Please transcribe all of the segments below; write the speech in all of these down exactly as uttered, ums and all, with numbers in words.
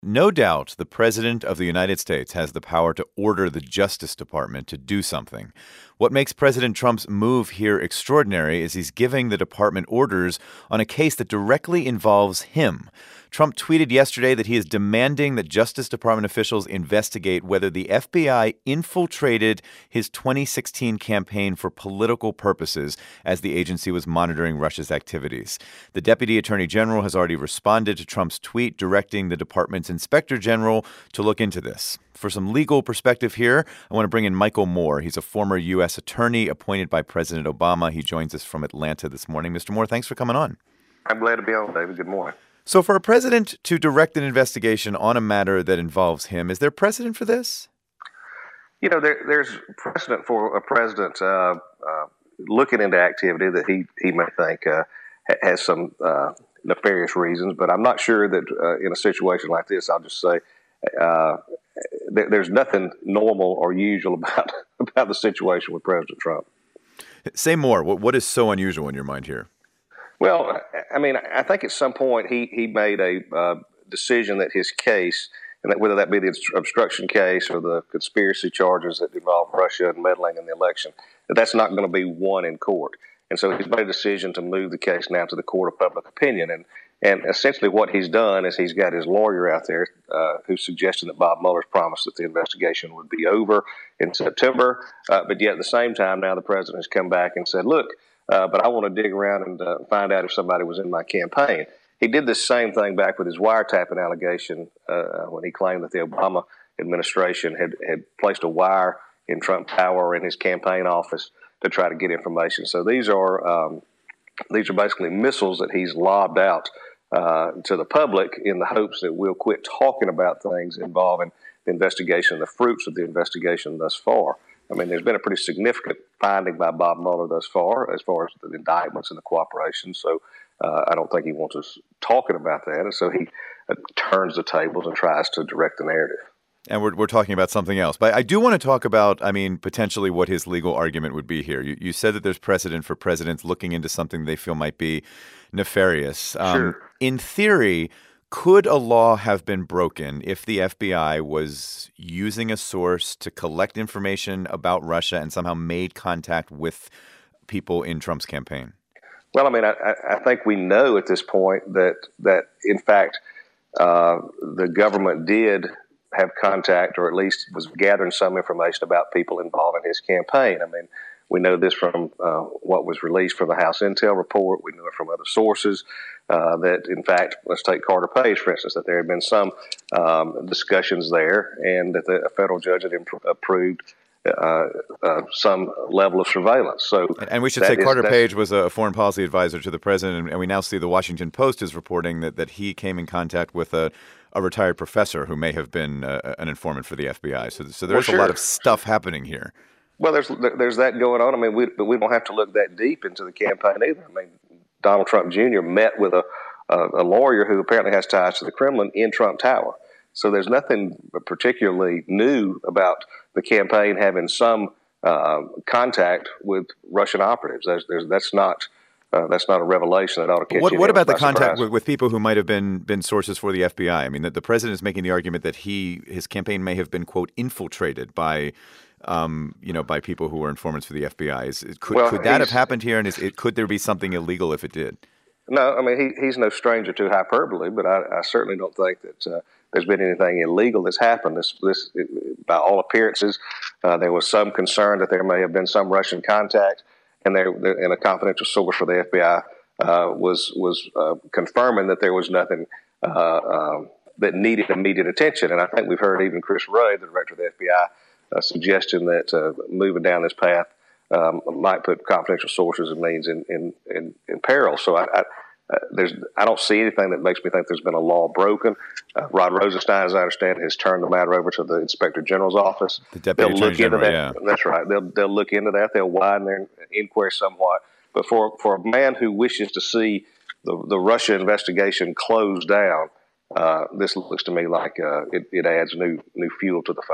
No doubt the President of the United States has the power to order the Justice Department to do something. What makes President Trump's move here extraordinary is he's giving the department orders on a case that directly involves him. Trump tweeted yesterday that he is demanding that Justice Department officials investigate whether the F B I infiltrated his twenty sixteen campaign for political purposes as the agency was monitoring Russia's activities. The Deputy Attorney General has already responded to Trump's tweet directing the department's Inspector General to look into this. For some legal perspective here, I want to bring in Michael Moore. He's a former U S attorney appointed by President Obama. He joins us from Atlanta this morning. Mister Moore, thanks for coming on. I'm glad to be on, David. Good morning. So for a president to direct an investigation on a matter that involves him, is there precedent for this? You know, there, there's precedent for a president uh, uh, looking into activity that he, he may think uh, has some uh, nefarious reasons, but I'm not sure that uh, in a situation like this, I'll just say uh, th- there's nothing normal or usual about, about the situation with President Trump. Say more. What, what is so unusual in your mind here? Well, I mean, I think at some point he, he made a uh, decision that his case, and that whether that be the obstruction case or the conspiracy charges that involve Russia and meddling in the election, that that's not going to be won in court. And so he's made a decision to move the case now to the court of public opinion. And and essentially what he's done is he's got his lawyer out there uh, who's suggesting that Bob Mueller's promised that the investigation would be over in September. Uh, but yet at the same time, now the president has come back and said, look, Uh, but I want to dig around and uh, find out if somebody was in my campaign. He did this same thing back with his wiretapping allegation uh, when he claimed that the Obama administration had, had placed a wire in Trump Tower in his campaign office to try to get information. So these are um, these are basically missiles that he's lobbed out uh, to the public in the hopes that we'll quit talking about things involving the investigation, the fruits of the investigation thus far. I mean, there's been a pretty significant finding by Bob Mueller thus far, as far as the indictments and the cooperation. So uh, I don't think he wants us talking about that. And so he uh, turns the tables and tries to direct the narrative. And we're, we're talking about something else. But I do want to talk about, I mean, potentially what his legal argument would be here. You, you said that there's precedent for presidents looking into something they feel might be nefarious. Um, sure. In theory, could a law have been broken if the F B I was using a source to collect information about Russia and somehow made contact with people in Trump's campaign? Well, I mean, I, I think we know at this point that, that in fact, uh, the government did have contact, or at least was gathering some information about people involved in his campaign. I mean, we know this from uh, what was released from the House Intel report. We know it from other sources uh, that, in fact, let's take Carter Page, for instance, that there had been some um, discussions there and that the, a federal judge had imp- approved uh, uh, some level of surveillance. So, And we should say is, Carter Page was a foreign policy advisor to the president, and we now see the Washington Post is reporting that, that he came in contact with a, a retired professor who may have been uh, an informant for the F B I. So, so there's well, sure. a lot of stuff happening here. Well, there's there's that going on. I mean, we, but we don't have to look that deep into the campaign either. I mean, Donald Trump Junior met with a, a, a lawyer who apparently has ties to the Kremlin in Trump Tower. So there's nothing particularly new about the campaign having some uh, contact with Russian operatives. There's, there's, that's not uh, that's not a revelation that ought to catch What, you what about the surprise. contact with, with people who might have been been sources for the F B I? I mean, that the president is making the argument that he his campaign may have been, quote, infiltrated by Um, you know, by people who were informants for the F B I. Is, could well, could that have happened here? And is it, could there be something illegal if it did? No, I mean, he, he's no stranger to hyperbole, but I, I certainly don't think that uh, there's been anything illegal that's happened. This, this, it, by all appearances, uh, there was some concern that there may have been some Russian contact, and there, and a confidential source for the F B I uh, was was uh, confirming that there was nothing uh, um, that needed immediate attention. And I think we've heard even Chris Wray, the director of the F B I, a suggestion that uh, moving down this path um, might put confidential sources and means in in, in, in peril. So I, I, uh, there's I don't see anything that makes me think there's been a law broken. Uh, Rod Rosenstein, as I understand it, has turned the matter over to the Inspector General's office. The Deputy They'll look Attorney into General, that. yeah. That's right. They'll they'll look into that. They'll widen their inquiry somewhat. But for for a man who wishes to see the the Russia investigation closed down, uh, this looks to me like uh, it, it adds new new fuel to the fire.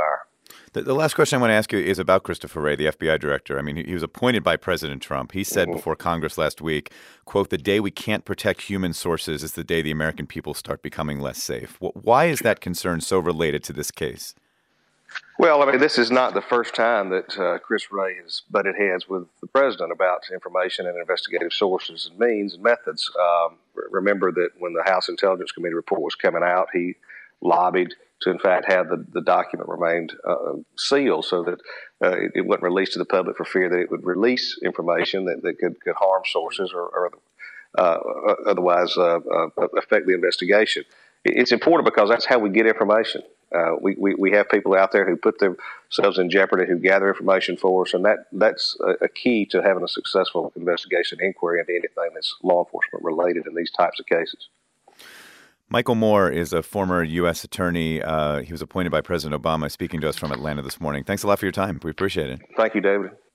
The, the last question I want to ask you is about Christopher Wray, the F B I director. I mean, he, he was appointed by President Trump. He said Mm-hmm. before Congress last week, quote, "The day we can't protect human sources is the day the American people start becoming less safe." Why is that concern so related to this case? Well, I mean, this is not the first time that uh, Chris Wray has butted heads with the president about information and investigative sources and means and methods. Um, remember that when the House Intelligence Committee report was coming out, he lobbied to, in fact, have the, the document remained uh, sealed so that uh, it, it wasn't released to the public for fear that it would release information that, that could, could harm sources or, or uh, otherwise uh, uh, affect the investigation. It's important because that's how we get information. Uh, we, we, we have people out there who put themselves in jeopardy, who gather information for us, and that, that's a, a key to having a successful investigation inquiry into anything that's law enforcement related in these types of cases. Michael Moore is a former U S attorney. Uh, he was appointed by President Obama, speaking to us from Atlanta this morning. Thanks a lot for your time. We appreciate it. Thank you, David.